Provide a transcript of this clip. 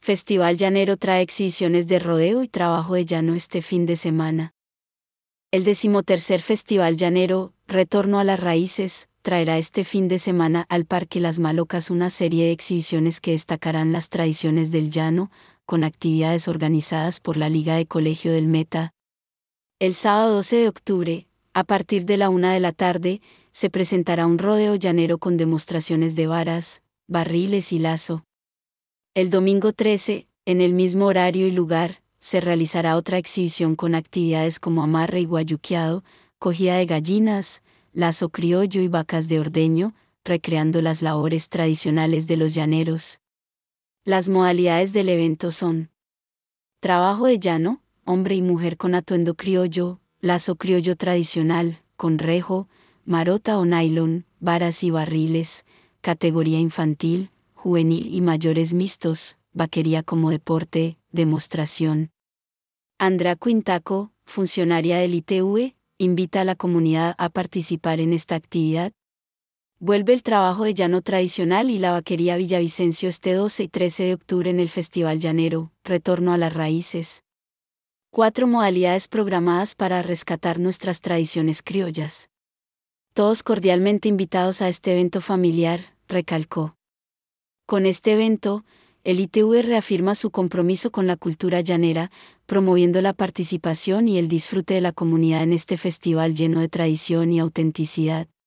Festival Llanero trae exhibiciones de rodeo y trabajo de llano este fin de semana. El 13º Festival Llanero, Retorno a las Raíces, traerá este fin de semana al Parque Las Malocas una serie de exhibiciones que destacarán las tradiciones del llano, con actividades organizadas por la Liga de Colegio del Meta. El sábado 12 de octubre, a partir de la 1 de la tarde, se presentará un rodeo llanero con demostraciones de varas, barriles y lazo. El domingo 13, en el mismo horario y lugar, se realizará otra exhibición con actividades como amarre y guayuqueado, cogida de gallinas, lazo criollo y vacas de ordeño, recreando las labores tradicionales de los llaneros. Las modalidades del evento son: trabajo de llano, hombre y mujer con atuendo criollo, lazo criollo tradicional, con rejo, marota o nylon, varas y barriles, categoría infantil, juvenil y mayores mixtos, vaquería como deporte, demostración. Andrea Quintaco, funcionaria del ITV, invita a la comunidad a participar en esta actividad. Vuelve el trabajo de llano tradicional y la vaquería Villavicencio este 12 y 13 de octubre en el Festival Llanero, Retorno a las Raíces. 4 modalidades programadas para rescatar nuestras tradiciones criollas. Todos cordialmente invitados a este evento familiar, recalcó. Con este evento, el ITV reafirma su compromiso con la cultura llanera, promoviendo la participación y el disfrute de la comunidad en este festival lleno de tradición y autenticidad.